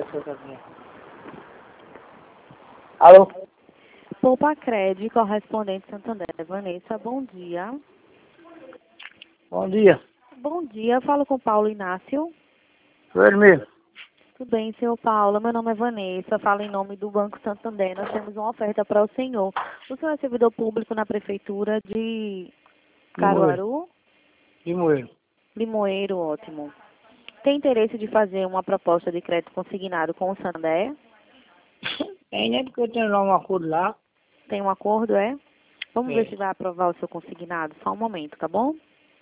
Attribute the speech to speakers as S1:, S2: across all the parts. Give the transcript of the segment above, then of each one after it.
S1: Alô?
S2: Poupa Cred, correspondente Santander. Vanessa, bom dia.
S1: Bom dia.
S2: Bom dia, eu falo com Paulo Inácio.
S1: Sou ele mesmo.
S2: Tudo bem, senhor Paulo? Meu nome é Vanessa, falo em nome do Banco Santander. Nós temos uma oferta para o senhor. O senhor é servidor público na Prefeitura de Caruaru?
S1: Limoeiro.
S2: Limoeiro, ótimo. Tem interesse de fazer uma proposta de crédito consignado com o Santander?
S1: Tem, né? Porque eu tenho lá um acordo lá.
S2: Tem um acordo, é? Vamos ver
S1: É.
S2: se vai aprovar o seu consignado. Só um momento, tá bom?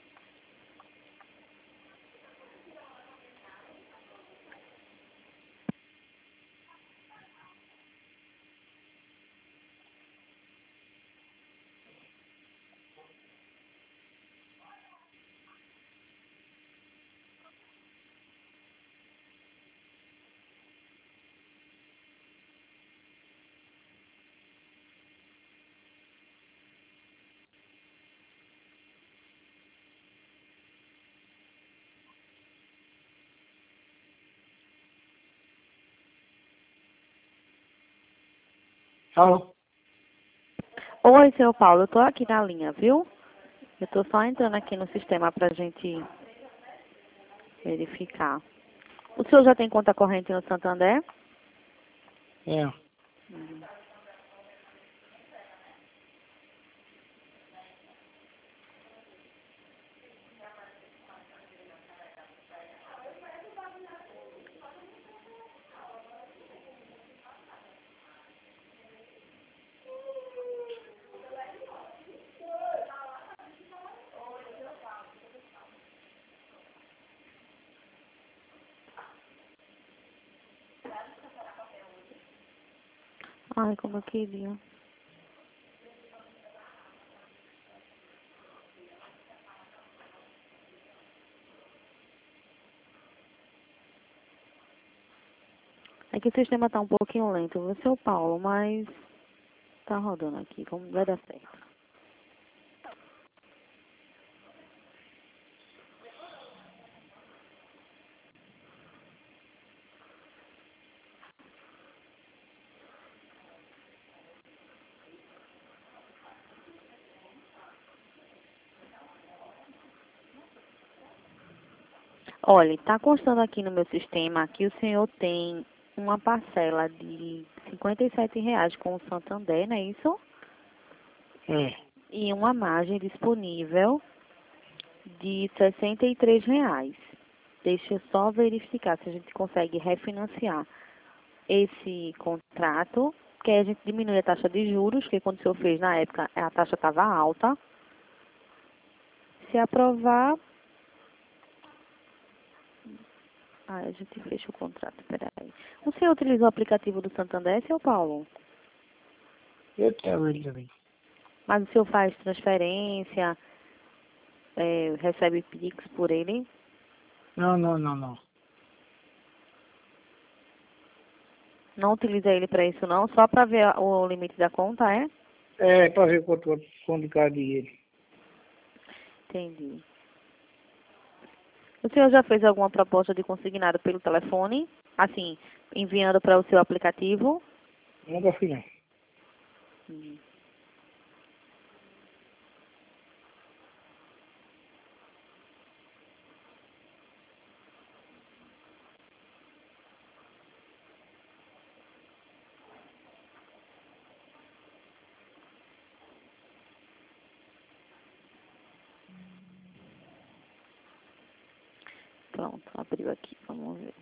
S1: Alô?
S2: Oi, senhor Paulo, eu tô aqui na linha, viu? Eu tô só entrando aqui no sistema pra gente verificar. O senhor já tem conta corrente no Santander?
S1: É.
S2: Ai, como eu queria. É que o sistema tá um pouquinho lento, viu, seu Paulo? Mas tá rodando aqui, como vai dar certo. Olha, tá constando aqui no meu sistema que o senhor tem uma parcela de R$ 57 com o Santander, não é isso?
S1: É.
S2: E uma margem disponível de R$ 63. Deixa eu só verificar se a gente consegue refinanciar esse contrato, que aí a gente diminui a taxa de juros, que quando o senhor fez na época a taxa estava alta. Se aprovar, a gente fecha o contrato, peraí. O senhor utilizou o aplicativo do Santander, seu Paulo?
S1: Eu tenho ele também.
S2: Mas o senhor faz transferência, recebe Pix por ele?
S1: Não, não, não, não.
S2: Não utiliza ele para isso não, só para ver o limite da conta, é?
S1: É, pra ver quanto de cada ele.
S2: Entendi. O senhor já fez alguma proposta de consignado pelo telefone? Assim, enviando para o seu aplicativo?
S1: Nunca fui, não.
S2: Hum. Pronto, abriu aqui, vamos ver.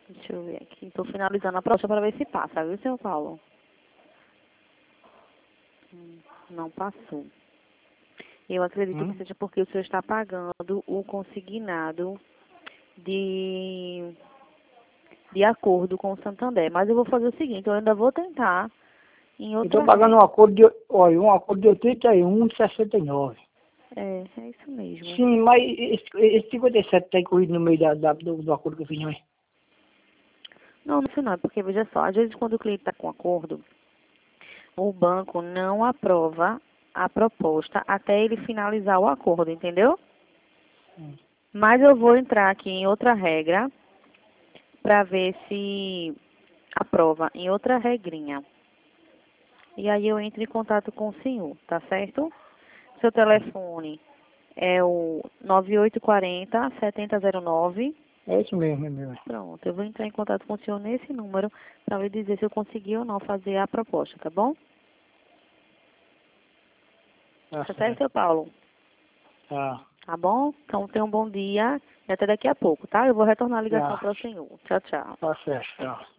S2: Deixa eu ver aqui. Estou finalizando a proposta para ver se passa, viu, seu Paulo? Não passou. Eu acredito que seja porque o senhor está pagando o consignado de acordo com o Santander. Mas eu vou fazer o seguinte, eu ainda vou tentar em
S1: Eu
S2: outra
S1: estou pagando
S2: rede.
S1: um acordo de 81,69.
S2: É isso mesmo.
S1: Sim, mas esse 57 está incluído no meio do acordo que eu fiz, não é?
S2: Não, no final, porque veja só, às vezes quando o cliente está com acordo, o banco não aprova a proposta até ele finalizar o acordo, entendeu? Mas eu vou entrar aqui em outra regra para ver se aprova em outra regrinha. E aí eu entro em contato com o senhor, tá certo? Seu telefone é o 9840-7009.
S1: É isso mesmo, é mesmo.
S2: Pronto, eu vou entrar em contato com o senhor nesse número para lhe dizer se eu consegui ou não fazer a proposta, tá bom? Tá certo, seu Paulo?
S1: Tá.
S2: Tá bom? Então tenha um bom dia e até daqui a pouco, tá? Eu vou retornar a ligação
S1: Tá.
S2: para o senhor. Tchau, tchau.
S1: Tá certo, tá.